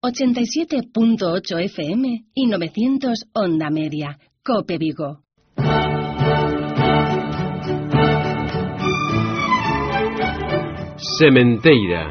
87.8 FM y 900 Onda Media. COPE Vigo. Sementeira.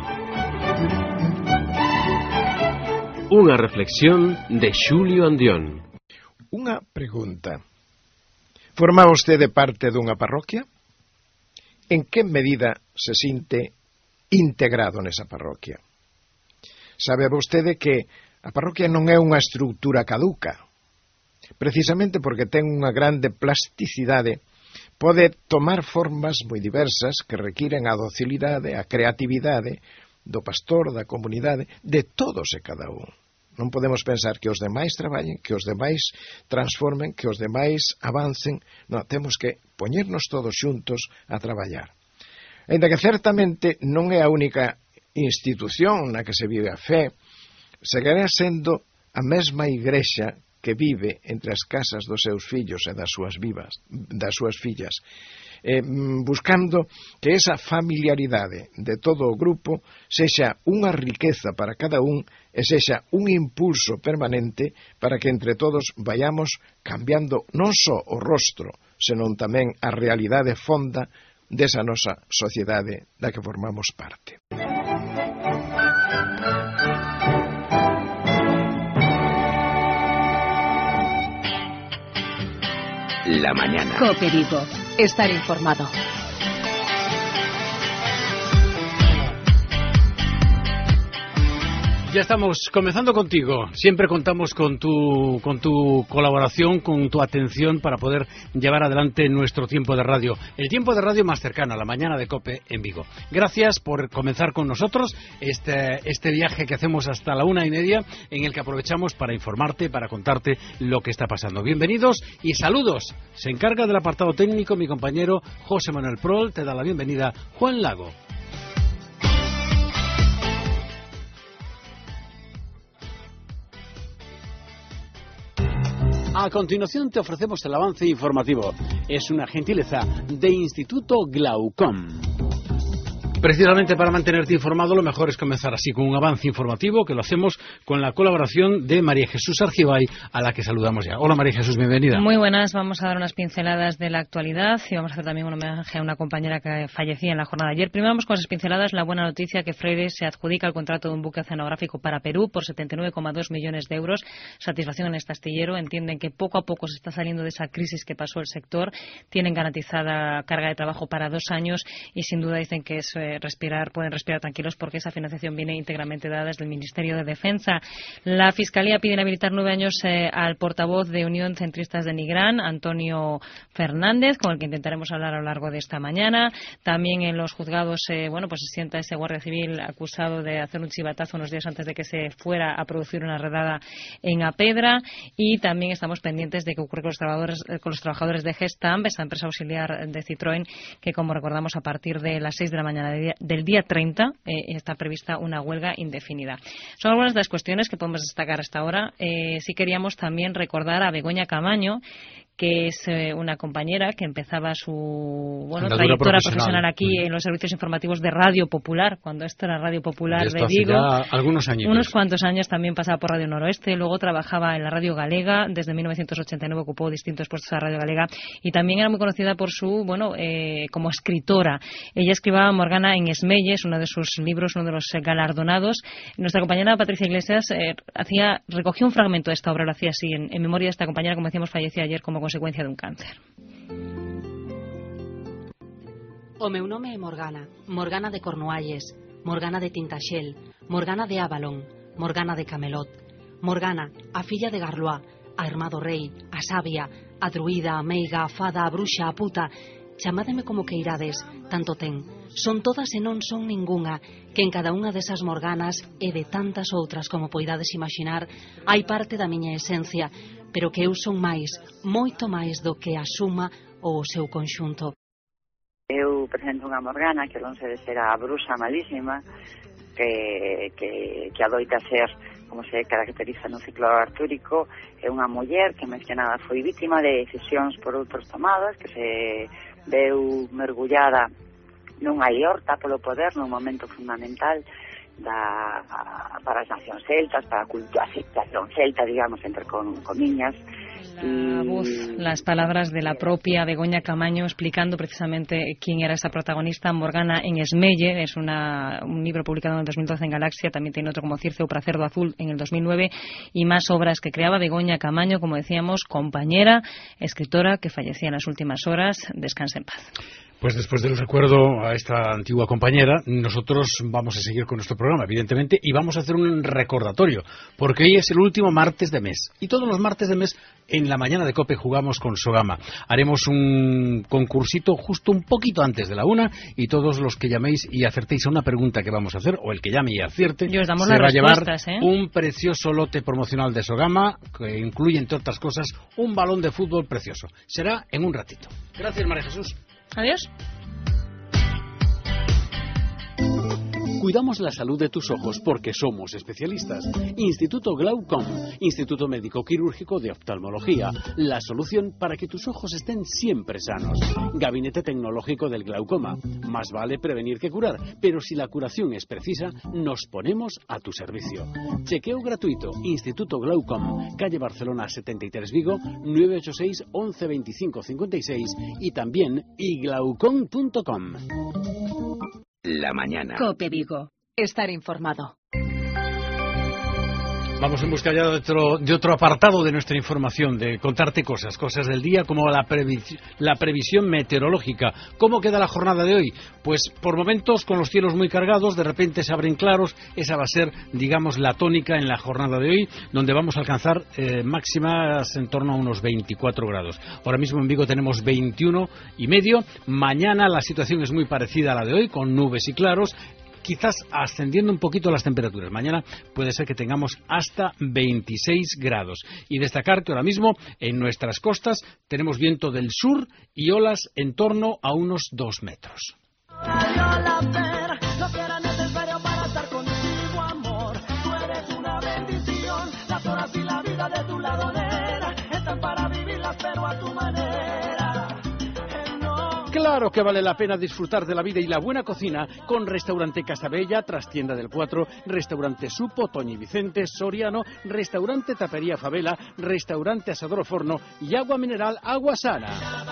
Unha reflexión de Xulio Andión. Unha pregunta. Forma vostede parte dunha parroquia? En que medida se sinte integrado nesa parroquia? Sabe vostede que a parroquia non é unha estructura caduca. Precisamente porque ten unha grande plasticidade, pode tomar formas moi diversas que requiren a docilidade, a creatividade do pastor, da comunidade, de todos e cada un. Non podemos pensar que os demais traballen, que os demais transformen, que os demais avancen. Non, temos que poñernos todos xuntos a traballar. Ainda que certamente non é a única institución na que se vive a fe, seguirá sendo a mesma igrexa que vive entre as casas dos seus fillos e das súas fillas, buscando que esa familiaridade de todo o grupo sexa unha riqueza para cada un e sexa un impulso permanente para que entre todos vayamos cambiando non só o rostro, senón tamén a realidade fonda desa nosa sociedade da que formamos parte. La mañana. COPE Vigo. Estar informado. Ya estamos comenzando contigo. Siempre contamos con tu colaboración, con tu atención para poder llevar adelante nuestro tiempo de radio. El tiempo de radio más cercano a la mañana de COPE en Vigo. Gracias por comenzar con nosotros este viaje que hacemos hasta la 1:30, en el que aprovechamos para informarte, para contarte lo que está pasando. Bienvenidos y saludos. Se encarga del apartado técnico mi compañero José Manuel Prol. Te da la bienvenida Juan Lago. A continuación te ofrecemos el avance informativo. Es una gentileza de Instituto Glaucom. Precisamente para mantenerte informado, lo mejor es comenzar así, con un avance informativo, que lo hacemos con la colaboración de María Jesús Argibay, a la que saludamos ya. Hola María Jesús, bienvenida. Muy buenas, vamos a dar unas pinceladas de la actualidad y vamos a hacer también un homenaje a una compañera que fallecía en la jornada de ayer. Primero vamos con esas pinceladas, la buena noticia que Freire se adjudica el contrato de un buque oceanográfico para Perú por 79,2 millones de euros. Satisfacción en este astillero, entienden que poco a poco se está saliendo de esa crisis que pasó el sector, tienen garantizada carga de trabajo para 2 años y sin duda dicen que es pueden respirar tranquilos porque esa financiación viene íntegramente dada desde el Ministerio de Defensa. La Fiscalía pide inhabilitar 9 años al portavoz de Unión Centristas de Nigrán, Antonio Fernández, con el que intentaremos hablar a lo largo de esta mañana. También en los juzgados, se sienta ese guardia civil acusado de hacer un chivatazo unos días antes de que se fuera a producir una redada en Apedra, y también estamos pendientes de qué ocurre con los trabajadores de Gestamp, esa empresa auxiliar de Citroën, que como recordamos a partir de las 6 de la mañana del día 30 está prevista una huelga indefinida. Son algunas de las cuestiones que podemos destacar hasta ahora. Sí queríamos también recordar a Begoña Camaño, que es una compañera que empezaba su trayectoria profesional aquí en los servicios informativos de Radio Popular, cuando esto era Radio Popular de Vigo. Algunos años. Unos cuantos años también pasaba por Radio Noroeste, luego trabajaba en la Radio Galega, desde 1989 ocupó distintos puestos a Radio Galega y también era muy conocida por su, como escritora. Ella escribía Morgana en Esmelles, uno de sus libros, uno de los galardonados. Nuestra compañera Patricia Iglesias recogió un fragmento de esta obra, lo hacía así, en memoria de esta compañera, como decíamos, falleció ayer como consecuencia de un cáncer. O meu nome é Morgana, Morgana de Cornualles, Morgana de Tintaxel, Morgana de Avalon, Morgana de Camelot, Morgana, a filla de Garloa, a irmá do rei, a sabia, a druida, a meiga, a fada, a bruxa, a puta. Chamádeme como queirades, tanto ten. Son todas e non son ningunha, que en cada unha desas Morganas e de tantas outras como poidades imaginar, hai parte da miña esencia, pero que eu son máis, moito máis do que a suma ou o seu conxunto. Eu presento unha Morgana que non se de ser a bruxa malísima que adoita ser, como se caracteriza no ciclo artúrico, é unha muller que máis que nada foi vítima de decisións por outros tomadas, que se veu mergullada nunha liorta polo poder nun momento fundamental para as nacións celtas, para a aceptación celta, digamos, entre comiñas. La voz, las palabras de la propia Begoña Camaño explicando precisamente quién era esa protagonista, Morgana en Esmelle. Es un libro publicado en el 2012 en Galaxia, también tiene otro como Circe o para Cerdo Azul en el 2009 y más obras que creaba Begoña Camaño, como decíamos, compañera, escritora que fallecía en las últimas horas. Descanse en paz. Pues después del recuerdo a esta antigua compañera, nosotros vamos a seguir con nuestro programa, evidentemente, y vamos a hacer un recordatorio, porque hoy es el último martes de mes, y todos los martes de mes, en la mañana de COPE, jugamos con Sogama. Haremos un concursito justo un poquito antes de la 1, y todos los que llaméis y acertéis a una pregunta que vamos a hacer, o el que llame y acierte, se va a llevar un precioso lote promocional de Sogama, que incluye, entre otras cosas, un balón de fútbol precioso. Será en un ratito. Gracias, María Jesús. Adiós. Cuidamos la salud de tus ojos porque somos especialistas. Instituto Glaucom, Instituto Médico Quirúrgico de Oftalmología. La solución para que tus ojos estén siempre sanos. Gabinete tecnológico del glaucoma. Más vale prevenir que curar, pero si la curación es precisa, nos ponemos a tu servicio. Chequeo gratuito. Instituto Glaucom, calle Barcelona 73 Vigo, 986 11 25 56 y también iglaucom.com. La mañana. COPE Vigo. Estar informado. Vamos en busca ya de otro apartado de nuestra información, de contarte cosas del día, como la previsión meteorológica. ¿Cómo queda la jornada de hoy? Pues por momentos con los cielos muy cargados, de repente se abren claros. Esa va a ser, digamos, la tónica en la jornada de hoy, donde vamos a alcanzar máximas en torno a unos 24 grados. Ahora mismo en Vigo tenemos 21,5. Mañana la situación es muy parecida a la de hoy, con nubes y claros, quizás ascendiendo un poquito las temperaturas. Mañana puede ser que tengamos hasta 26 grados. Y destacar que ahora mismo en nuestras costas tenemos viento del sur y olas en torno a unos 2 metros. Claro que vale la pena disfrutar de la vida y la buena cocina con Restaurante Casabella, Trastienda del 4, Restaurante Supo, Toñi Vicente, Soriano, Restaurante Tapería Favela, Restaurante Asador Forno y Agua Mineral Agua Sana.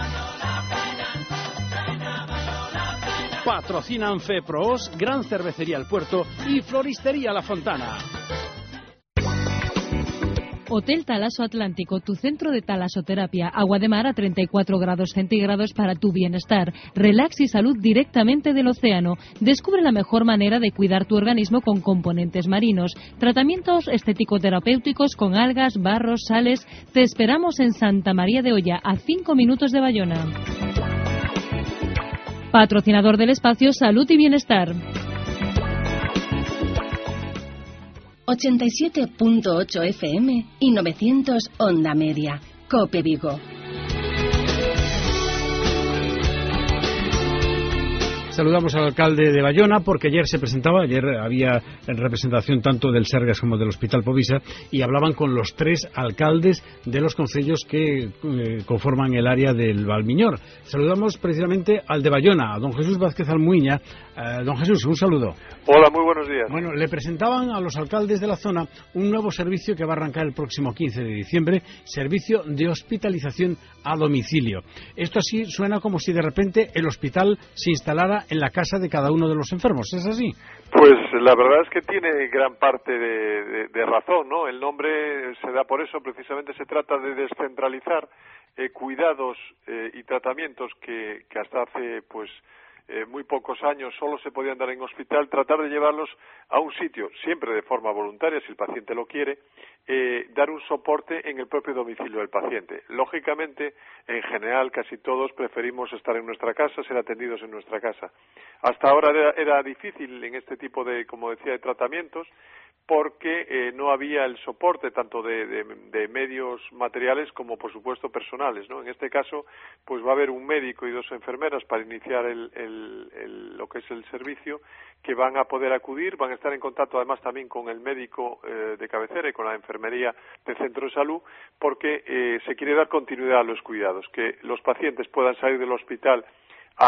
Patrocinan FEPROOS, Gran Cervecería El Puerto y Floristería La Fontana. Hotel Talaso Atlántico, tu centro de talasoterapia, agua de mar a 34 grados centígrados para tu bienestar, relax y salud directamente del océano. Descubre la mejor manera de cuidar tu organismo con componentes marinos, tratamientos estético-terapéuticos con algas, barros, sales. Te esperamos en Santa María de Oya, a 5 minutos de Bayona. Patrocinador del espacio Salud y Bienestar. 87.8 FM y 900 Onda Media. COPE Vigo. Saludamos al alcalde de Bayona porque ayer había representación tanto del Sergas como del Hospital Povisa y hablaban con los 3 alcaldes de los concellos que conforman el área del Valmiñor. Saludamos precisamente al de Bayona, a don Jesús Vázquez Almuiña. Don Jesús, un saludo. Hola, muy buenos días. Bueno, le presentaban a los alcaldes de la zona un nuevo servicio que va a arrancar el próximo 15 de diciembre, servicio de hospitalización a domicilio. Esto así suena como si de repente el hospital se instalara en la casa de cada uno de los enfermos, ¿es así? Pues la verdad es que tiene gran parte de razón, ¿no? El nombre se da por eso, precisamente se trata de descentralizar cuidados y tratamientos que hasta hace muy pocos años solo se podían dar en hospital, tratar de llevarlos a un sitio, siempre de forma voluntaria, si el paciente lo quiere, dar un soporte en el propio domicilio del paciente. Lógicamente, en general, casi todos preferimos estar en nuestra casa, ser atendidos en nuestra casa. Hasta ahora era difícil en este tipo de, como decía, de tratamientos, porque no había el soporte tanto de medios materiales como, por supuesto, personales, ¿no? En este caso, pues va a haber un médico y 2 enfermeras para iniciar lo que es el servicio, que van a poder acudir, van a estar en contacto además también con el médico de cabecera y con la enfermería del centro de salud, porque se quiere dar continuidad a los cuidados, que los pacientes puedan salir del hospital a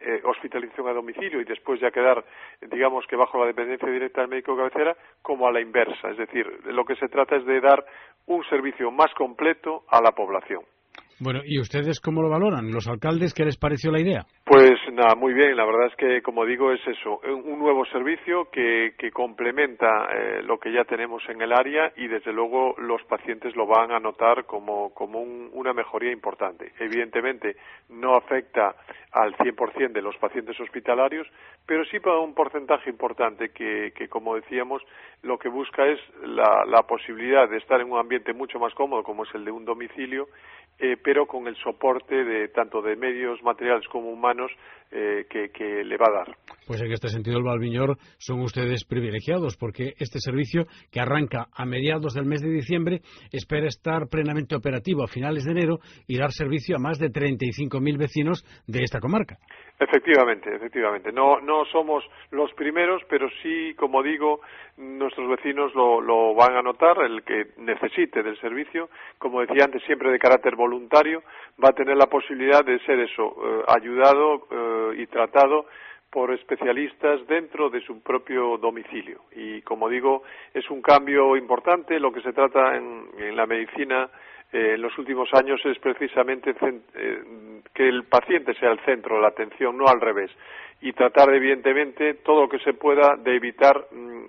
hospitalización a domicilio y después ya quedar, digamos que bajo la dependencia directa del médico de cabecera, como a la inversa. Es decir, lo que se trata es de dar un servicio más completo a la población. Bueno, ¿y ustedes cómo lo valoran? ¿Los alcaldes qué les pareció la idea? Pues nada, muy bien. La verdad es que, como digo, es eso, un nuevo servicio que complementa lo que ya tenemos en el área y, desde luego, los pacientes lo van a notar como una mejoría importante. Evidentemente, no afecta al 100% de los pacientes hospitalarios, pero sí para un porcentaje importante que, como decíamos, lo que busca es la posibilidad de estar en un ambiente mucho más cómodo, como es el de un domicilio, pero con el soporte de tanto de medios materiales como humanos que le va a dar. Pues en este sentido, el Valviñor, son ustedes privilegiados, porque este servicio, que arranca a mediados del mes de diciembre, espera estar plenamente operativo a finales de enero y dar servicio a más de 35.000 vecinos de esta comarca. Efectivamente. No somos los primeros, pero sí, como digo, nuestros vecinos lo van a notar. El que necesite del servicio, como decía antes, siempre de carácter voluntario, va a tener la posibilidad de ser ayudado y tratado por especialistas dentro de su propio domicilio. Y, como digo, es un cambio importante. Lo que se trata en la medicina en los últimos años es precisamente que el paciente sea el centro de la atención, no al revés, y tratar, evidentemente, todo lo que se pueda de evitar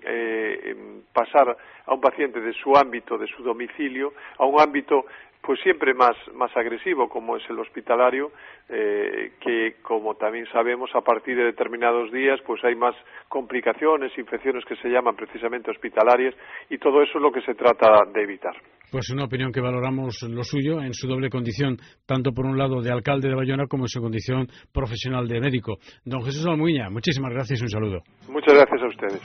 pasar a un paciente de su ámbito, de su domicilio, a un ámbito pues siempre más agresivo, como es el hospitalario, que, como también sabemos, a partir de determinados días pues hay más complicaciones, infecciones que se llaman precisamente hospitalarias, y todo eso es lo que se trata de evitar. Pues una opinión que valoramos lo suyo en su doble condición, tanto por un lado de alcalde de Bayona como en su condición profesional de médico. Don Jesús Almuña, muchísimas gracias y un saludo. Muchas gracias a ustedes.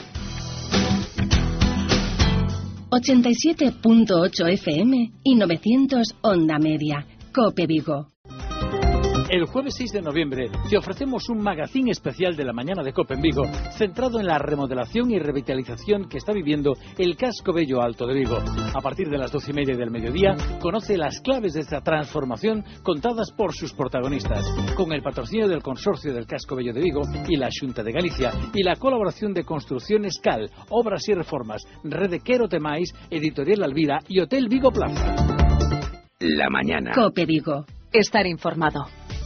87.8 FM y 900 Onda Media. COPE Vigo. El jueves 6 de noviembre te ofrecemos un magazín especial de la mañana de COPE en Vigo, centrado en la remodelación y revitalización que está viviendo el Casco Bello Alto de Vigo. A partir de las 12:30 del mediodía, conoce las claves de esta transformación contadas por sus protagonistas, con el patrocinio del Consorcio del Casco Bello de Vigo y la Xunta de Galicia, y la colaboración de Construcciones Cal, Obras y Reformas, Rede Quero Temais, Editorial Alvira y Hotel Vigo Plaza. La mañana. COPE Vigo. Estar informado.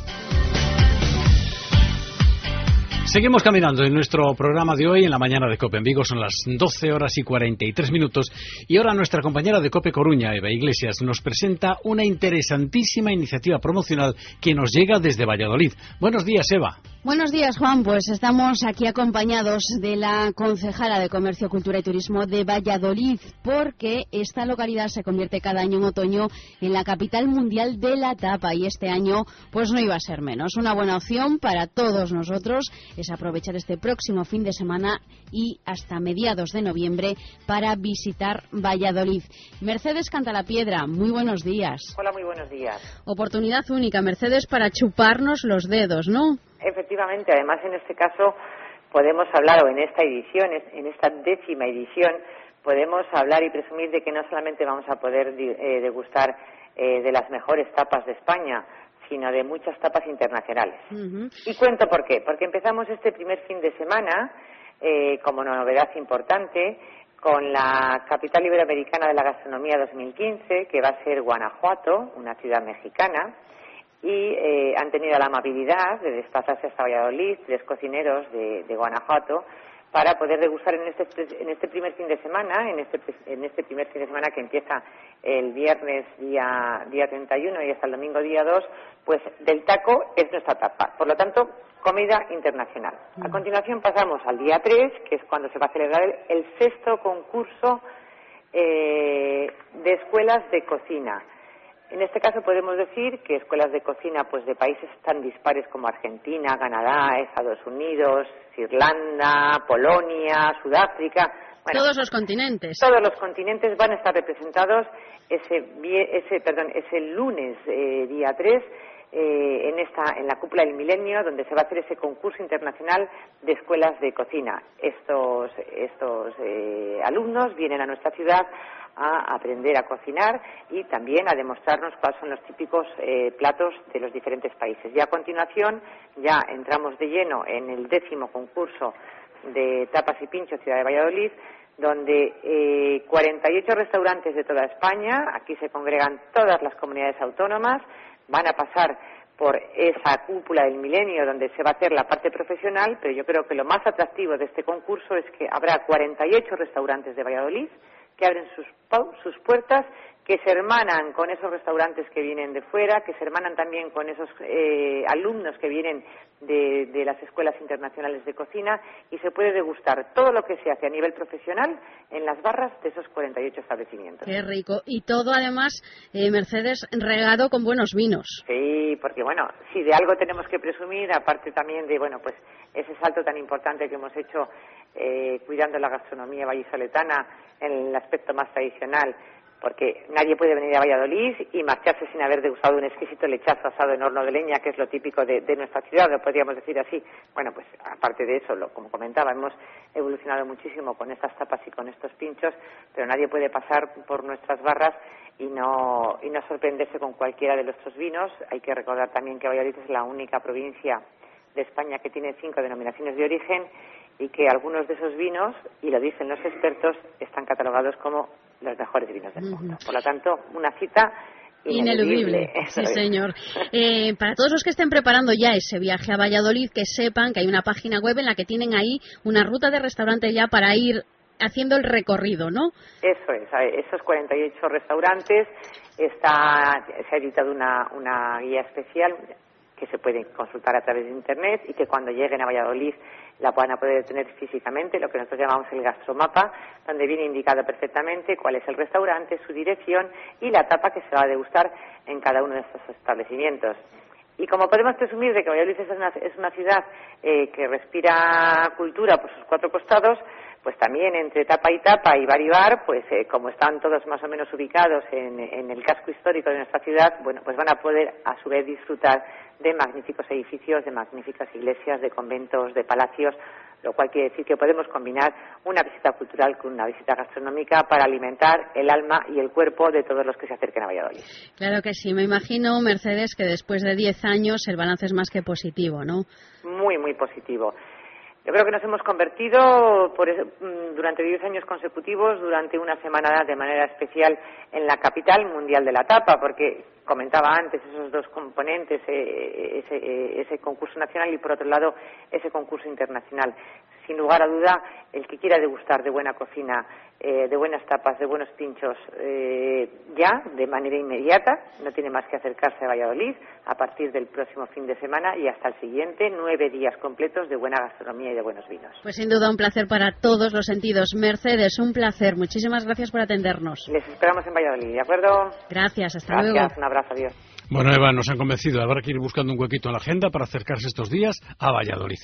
Seguimos caminando en nuestro programa de hoy en la mañana de COPE en Vigo. Son las 12:43 y ahora nuestra compañera de COPE Coruña, Eva Iglesias, nos presenta una interesantísima iniciativa promocional que nos llega desde Valladolid. Buenos días, Eva. Buenos días, Juan. Pues estamos aquí acompañados de la concejala de Comercio, Cultura y Turismo de Valladolid, porque esta localidad se convierte cada año en otoño en la capital mundial de la tapa, y este año pues no iba a ser menos. Una buena opción para todos nosotros es aprovechar este próximo fin de semana y hasta mediados de noviembre para visitar Valladolid. Mercedes Cantalapiedra, muy buenos días. Hola, muy buenos días. Oportunidad única, Mercedes, para chuparnos los dedos, ¿no? Efectivamente, además en este caso podemos hablar, o en esta edición, en esta 10ª edición, podemos hablar y presumir de que no solamente vamos a poder degustar de las mejores tapas de España, sino de muchas tapas internacionales. Y cuento por qué. Porque empezamos este primer fin de semana, como una novedad importante, con la Capital Iberoamericana de la Gastronomía 2015, que va a ser Guanajuato, una ciudad mexicana, y han tenido la amabilidad de desplazarse hasta Valladolid, 3 cocineros de Guanajuato, para poder degustar en este primer fin de semana, en este primer fin de semana que empieza el viernes día 31 y hasta el domingo día 2, pues del taco es nuestra tapa. Por lo tanto, comida internacional. A continuación pasamos al día 3, que es cuando se va a celebrar el 6º concurso de escuelas de cocina. En este caso podemos decir que escuelas de cocina pues de países tan dispares como Argentina, Canadá, Estados Unidos, Irlanda, Polonia, Sudáfrica. Bueno, todos los continentes. Todos los continentes van a estar representados ese lunes día 3 en la cúpula del Milenio, donde se va a hacer ese concurso internacional de escuelas de cocina. Estos alumnos vienen a nuestra ciudad a aprender a cocinar y también a demostrarnos cuáles son los típicos platos de los diferentes países. Y a continuación ya entramos de lleno en el 10º concurso de tapas y pinchos Ciudad de Valladolid, donde 48 restaurantes de toda España, aquí se congregan todas las comunidades autónomas, van a pasar por esa cúpula del milenio donde se va a hacer la parte profesional, pero yo creo que lo más atractivo de este concurso es que habrá 48 restaurantes de Valladolid que abren sus puertas, que se hermanan con esos restaurantes que vienen de fuera, que se hermanan también con esos alumnos que vienen de las escuelas internacionales de cocina, y se puede degustar todo lo que se hace a nivel profesional en las barras de esos 48 establecimientos. Qué rico. Y todo, además, Mercedes, regado con buenos vinos. Sí, porque, bueno, si de algo tenemos que presumir, aparte también de, bueno, pues ese salto tan importante que hemos hecho cuidando la gastronomía vallisoletana en el aspecto más tradicional, porque nadie puede venir a Valladolid y marcharse sin haber degustado un exquisito lechazo asado en horno de leña, que es lo típico de nuestra ciudad, lo podríamos decir así. Bueno, pues aparte de eso, como comentaba, hemos evolucionado muchísimo con estas tapas y con estos pinchos, pero nadie puede pasar por nuestras barras y no sorprenderse con cualquiera de nuestros vinos. Hay que recordar también que Valladolid es la única provincia de España que tiene 5 denominaciones de origen, y que algunos de esos vinos, y lo dicen los expertos, están catalogados como los mejores vinos del mundo. Por lo tanto, una cita ineludible. Sí, señor. Para todos los que estén preparando ya ese viaje a Valladolid, que sepan que hay una página web en la que tienen ahí una ruta de restaurante ya para ir haciendo el recorrido, ¿no? Eso es, esos 48 restaurantes, se ha editado una guía especial que se puede consultar a través de Internet, y que cuando lleguen a Valladolid la van a poder tener físicamente, lo que nosotros llamamos el gastromapa, donde viene indicado perfectamente cuál es el restaurante, su dirección y la tapa que se va a degustar en cada uno de estos establecimientos. Y como podemos presumir de que Valladolid es una ciudad que respira cultura por sus 4 costados, pues también entre tapa y bar y bar, pues como están todos más o menos ubicados en el casco histórico de nuestra ciudad, bueno, pues van a poder a su vez disfrutar de magníficos edificios, de magníficas iglesias, de conventos, de palacios, lo cual quiere decir que podemos combinar una visita cultural con una visita gastronómica para alimentar el alma y el cuerpo de todos los que se acerquen a Valladolid. Claro que sí. Me imagino, Mercedes, que después de 10 años el balance es más que positivo, ¿no? Muy, muy positivo. Yo creo que nos hemos convertido durante 10 años consecutivos, durante una semana de manera especial, en la capital mundial de la tapa, porque comentaba antes esos dos componentes, ese concurso nacional y por otro lado ese concurso internacional. Sin lugar a duda, el que quiera degustar de buena cocina, de buenas tapas, de buenos pinchos, ya, de manera inmediata, no tiene más que acercarse a Valladolid a partir del próximo fin de semana y hasta el siguiente, 9 días completos de buena gastronomía y de buenos vinos. Pues sin duda un placer para todos los sentidos. Mercedes, un placer. Muchísimas gracias por atendernos. Les esperamos en Valladolid, ¿de acuerdo? Gracias, hasta luego. Gracias, un abrazo, adiós. Bueno, Eva, nos han convencido. Habrá que ir buscando un huequito en la agenda para acercarse estos días a Valladolid.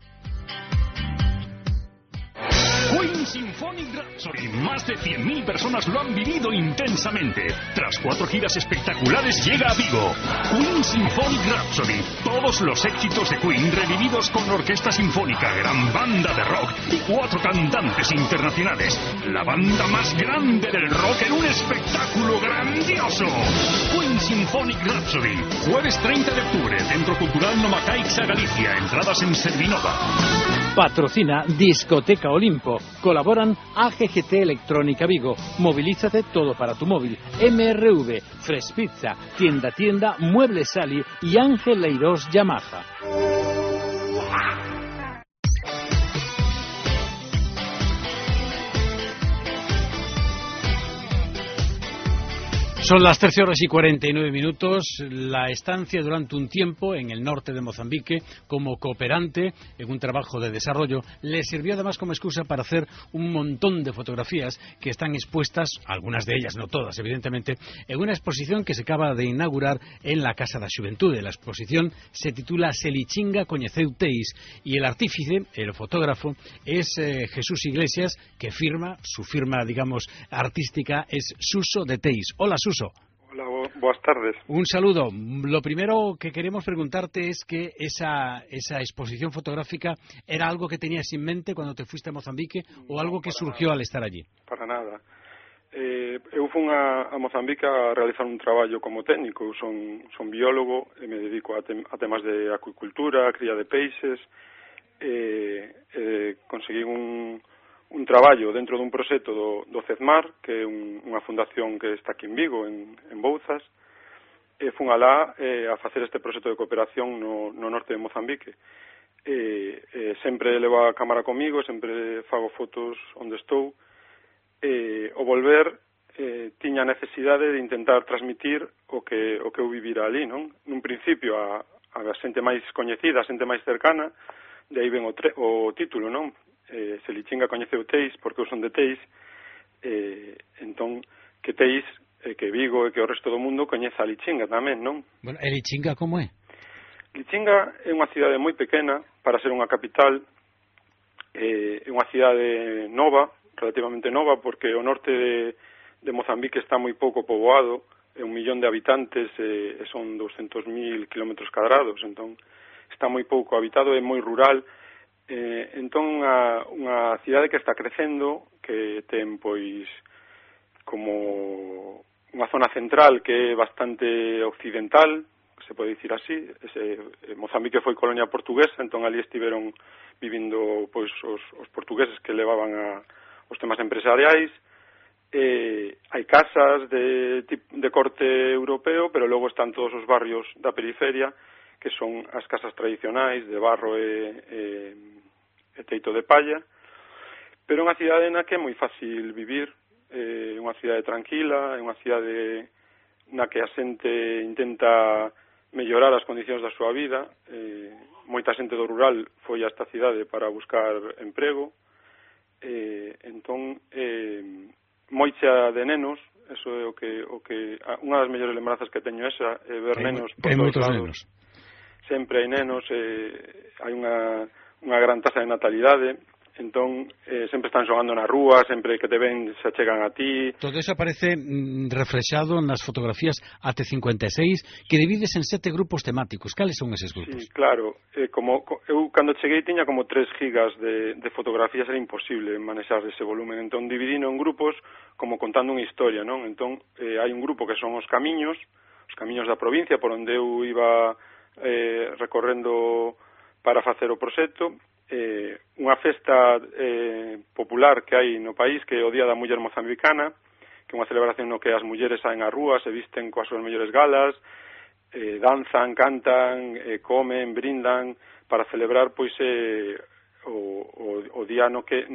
Queen Symphonic Rhapsody. Más de 100.000 personas lo han vivido intensamente. Tras 4 giras espectaculares llega a Vigo. Queen Symphonic Rhapsody. Todos los éxitos de Queen revividos con la orquesta sinfónica, gran banda de rock y 4 cantantes internacionales. La banda más grande del rock en un espectáculo grandioso. Queen Symphonic Rhapsody. Jueves 30 de octubre, Centro Cultural Nomacaixa, Galicia. Entradas en Servinova. Patrocina Discoteca Olimpo. Colaboran AGGT Electrónica Vigo. Movilízate todo para tu móvil. MRV, Fresh Pizza, Tienda, Muebles Sali y Ángel Leirós Yamaha. Son las 13:49. La estancia durante un tiempo en el norte de Mozambique como cooperante en un trabajo de desarrollo le sirvió además como excusa para hacer un montón de fotografías que están expuestas, algunas de ellas, no todas evidentemente, en una exposición que se acaba de inaugurar en la Casa da Xuventude. La exposición se titula Selichinga Coñeceu Teis y el artífice, el fotógrafo, es Jesús Iglesias, que su firma, digamos, artística es Suso de Teis. Hola, Suso. Hola, buenas tardes. Un saludo. Lo primero que queremos preguntarte es que esa exposición fotográfica ¿era algo que tenías en mente cuando te fuiste a Mozambique o algo que surgió al estar allí? Para nada. eu fun a Mozambique a realizar un traballo como técnico. Eu son biólogo e me dedico a temas de acuicultura, a cría de peixes. Conseguí un traballo dentro dun proxecto do CEDMAR, que é unha fundación que está aquí en Vigo, en Bouzas. Fun alá a facer este proxecto de cooperación no norte de Mozambique. Sempre levo a cámara comigo, sempre fago fotos onde estou. O volver tiña a necesidade de intentar transmitir o que eu vivira ali, non? Nun principio a xente máis coñecida, a xente máis cercana, de aí ven o título, non? Se Lichinga coñeceu Teis, porque eu son de Teis, entón que Teis, que Vigo e que o resto do mundo coñeza a Lichinga tamén, non? Bueno, e Lichinga como é? Lichinga é unha cidade moi pequena para ser unha capital, é unha cidade nova, relativamente nova, porque o norte de Mozambique está moi pouco poboado, é 1 millón de habitantes e son 200.000 kilómetros cadrados, entón está moi pouco habitado, é moi rural, entón unha cidade que está crecendo, que ten pois como unha zona central que é bastante occidental, se pode dicir así. Mozambique foi colonia portuguesa, entón ali estiveron vivindo pois os portugueses que levaban os temas empresariais. Hai casas de corte europeo, pero logo están todos os barrios da periferia, que son as casas tradicionais de barro e teito de palla, pero é unha cidade na que é moi fácil vivir, é unha cidade tranquila, é unha cidade na que a xente intenta mellorar as condicións da súa vida. Moita xente do rural foi a esta cidade para buscar emprego, entón moi chea de nenos. Eso é o que unha das mellores lembranzas que teño esa, é ver nenos por todos lados. Sempre hai nenos, hai unha gran tasa de natalidade, entón sempre están xogando na rúa, sempre que te ven se achegan a ti. Todo eso aparece reflexado nas fotografías AT56 que divides en 7 grupos temáticos. Cales son eses grupos? Sí, claro, eu cando cheguei tiña como 3 gigas de fotografías, era imposible manexar ese volumen, entón dividino en grupos como contando unha historia, non? Entón hai un grupo que son os camiños da provincia por onde eu iba recorrendo para facer o proxecto. Unha festa popular que hai no país, que é o Día da Muller Mozambicana, que é unha celebración no que as mulleres saen ás rúas, se visten coas súas mellores galas, danzan, cantan, comen, brindan, para celebrar pois o día no que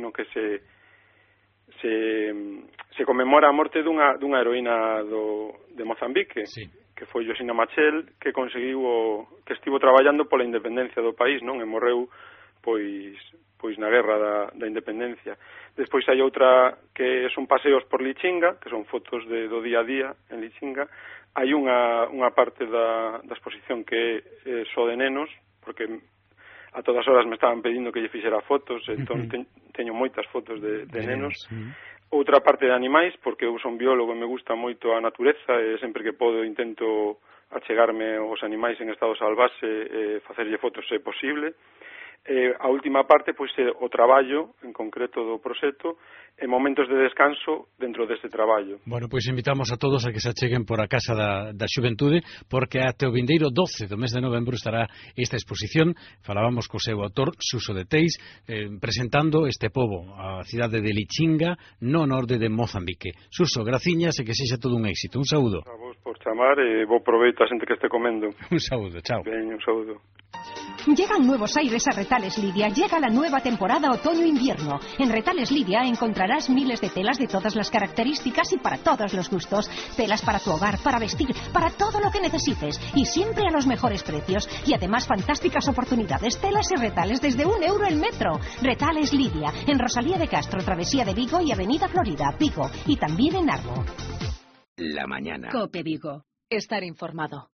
se conmemora a morte dunha heroína de Mozambique, sí, que foi Josina Machel, que que estivo traballando pola independencia do país, non? E morreu pois na guerra da independencia. Despois hai outra que son paseos por Lichinga, que son fotos do día a día en Lichinga. Hai unha parte da exposición que é só de nenos, porque a todas horas me estaban pedindo que lle fixera fotos, entón teño moitas fotos de nenos. Outra parte de animais, porque eu son biólogo e me gusta moito a natureza e sempre que podo intento achegarme aos animais en estado salvaxe e facerlle fotos se posible. A última parte pois é o traballo en concreto do proxecto e momentos de descanso dentro deste traballo. Bueno, pois invitamos a todos a que se acheguen por a Casa da Xuventude, porque até o vindeiro 12 do mes de novembro estará esta exposición. Falábamos co seu autor, Suso de Teis, presentando este pobo, a cidade de Lichinga, no norte de Mozambique. Suso, graciñas e que sexa todo un éxito. Un saúdo. A vos por chamar e bo proveito a xente que este comendo. Un saúdo, chao. Ben, un saúdo. Llegan nuevos aires a Retales Lidia. Llega la nueva temporada otoño-invierno. En Retales Lidia encontrarás miles de telas de todas las características y para todos los gustos. Telas para tu hogar, para vestir, para todo lo que necesites. Y siempre a los mejores precios. Y además fantásticas oportunidades. Telas y retales desde €1 el metro. Retales Lidia. En Rosalía de Castro, Travesía de Vigo y Avenida Florida, Vigo. Y también en Arbo. La mañana. COPE Vigo. Estar informado.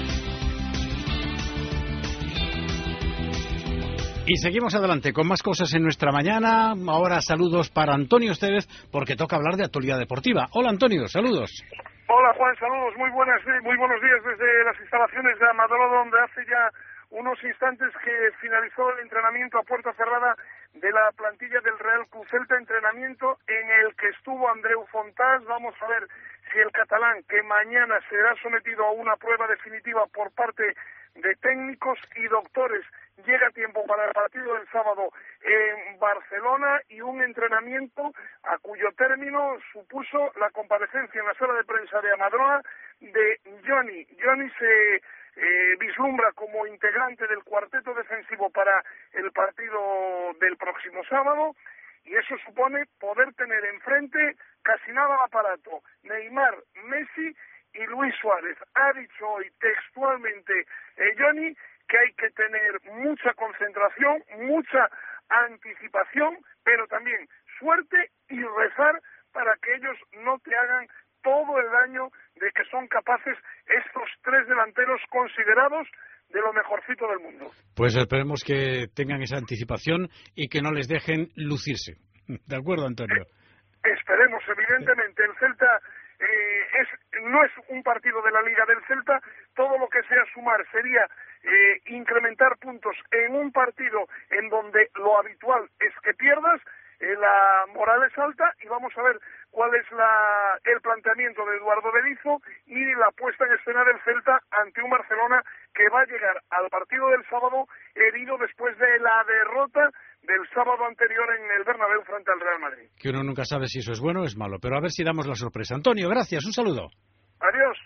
Y seguimos adelante con más cosas en nuestra mañana. Ahora saludos para Antonio Estevez, porque toca hablar de actualidad deportiva. Hola Antonio, saludos. Hola Juan, saludos, muy buenos días desde las instalaciones de Amadoro, donde hace ya unos instantes que finalizó el entrenamiento a puerta cerrada de la plantilla del Real Club Celta, entrenamiento en el que estuvo Andreu Fontàs. Vamos a ver si el catalán, que mañana será sometido a una prueba definitiva por parte de técnicos y doctores, llega a tiempo para el partido del sábado en Barcelona, y un entrenamiento a cuyo término supuso la comparecencia en la sala de prensa de Amadroa de Johnny. Johnny se vislumbra como integrante del cuarteto defensivo para el partido del próximo sábado, y eso supone poder tener enfrente casi nada aparato: Neymar, Messi y Luis Suárez. Ha dicho hoy textualmente Johnny que hay que tener mucha concentración, mucha anticipación, pero también suerte y rezar para que ellos no te hagan todo el daño de que son capaces estos tres delanteros considerados de lo mejorcito del mundo. Pues esperemos que tengan esa anticipación y que no les dejen lucirse. ¿De acuerdo, Antonio? Esperemos, evidentemente. El Celta no es un partido de la Liga del Celta. Todo lo que sea sumar sería incrementar puntos en un partido en donde lo habitual es que pierdas. La moral es alta, y vamos a ver cuál es el planteamiento de Eduardo Berizzo y la puesta en escena del Celta ante un Barcelona que va a llegar al partido del sábado herido después de la derrota del sábado anterior en el Bernabéu frente al Real Madrid. Que uno nunca sabe si eso es bueno o es malo, pero a ver si damos la sorpresa. Antonio, gracias, un saludo. Adiós.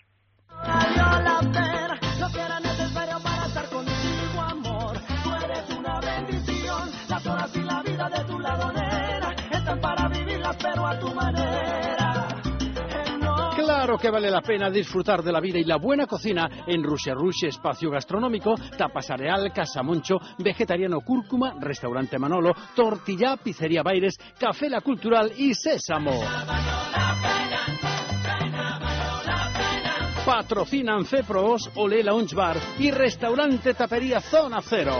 Claro que vale la pena disfrutar de la vida y la buena cocina en Rusia Rush, espacio gastronómico, tapas Areal, Casa Moncho, vegetariano Cúrcuma, restaurante Manolo, Tortilla, pizzería Baires, Café La Cultural y Sésamo. Patrocinan Cepros, Olé Lounge Bar y restaurante Tapería Zona Cero.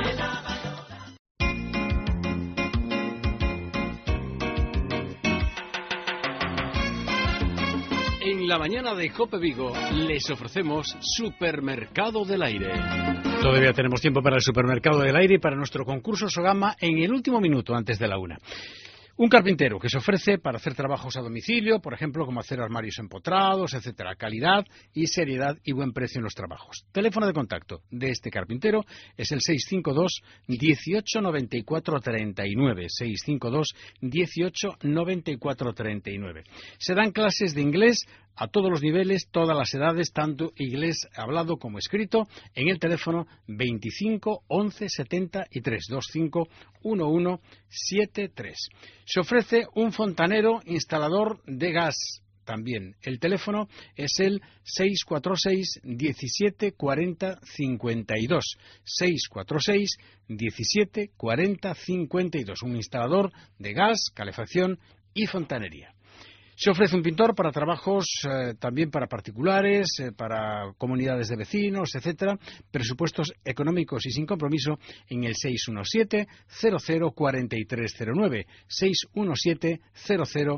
En la mañana de COPE Vigo les ofrecemos Supermercado del Aire. Todavía tenemos tiempo para el Supermercado del Aire y para nuestro concurso Sogama en el último minuto antes de la 1. Un carpintero que se ofrece para hacer trabajos a domicilio, por ejemplo, como hacer armarios empotrados, etcétera. Calidad y seriedad y buen precio en los trabajos. Teléfono de contacto de este carpintero es el 652 18 94 39. 652 18 94 39. Se dan clases de inglés a todos los niveles, todas las edades, tanto inglés hablado como escrito, en el teléfono 25 11 73 25 11 73. Se ofrece un fontanero instalador de gas. También el teléfono es el 646 17 40 52. 646 17 40 52. Un instalador de gas, calefacción y fontanería. Se ofrece un pintor para trabajos también para particulares, para comunidades de vecinos, etcétera. Presupuestos económicos y sin compromiso en el 617 00 4309. 617 00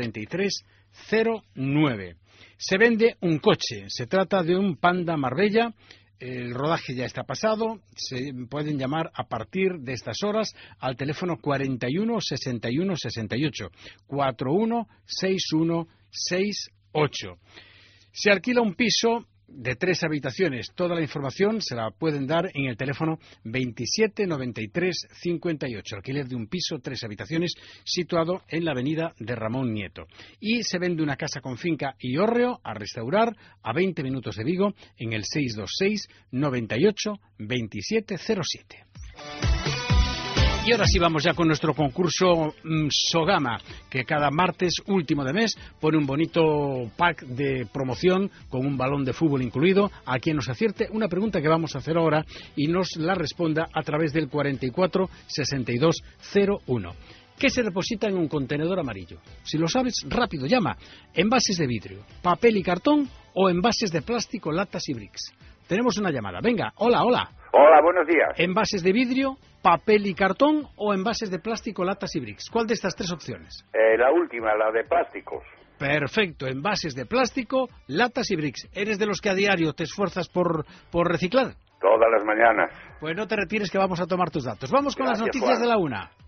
4309. Se vende un coche. Se trata de un Panda Marbella. El rodaje ya está pasado. Se pueden llamar a partir de estas horas al teléfono 41 61 68 41 61 68. Se alquila un piso de 3 habitaciones. Toda la información se la pueden dar en el teléfono 27 93 58. Alquiler de un piso, 3 habitaciones, situado en la avenida de Ramón Nieto. Y se vende una casa con finca y hórreo a restaurar a 20 minutos de Vigo en el 626 98 2707. Y ahora sí vamos ya con nuestro concurso Sogama, que cada martes último de mes pone un bonito pack de promoción con un balón de fútbol incluido a quien nos acierte una pregunta que vamos a hacer ahora y nos la responda a través del 44 62 01. ¿Qué se deposita en un contenedor amarillo? Si lo sabes, rápido, llama. ¿Envases de vidrio, papel y cartón o envases de plástico, latas y bricks? Tenemos una llamada. Venga, hola, hola. Hola, buenos días. ¿Envases de vidrio, papel y cartón o envases de plástico, latas y bricks? ¿Cuál de estas 3 opciones? La última, la de plásticos. Perfecto, envases de plástico, latas y bricks. ¿Eres de los que a diario te esfuerzas por reciclar? Todas las mañanas. Pues no te retires que vamos a tomar tus datos. Vamos con Gracias, las noticias Juan. de la 1.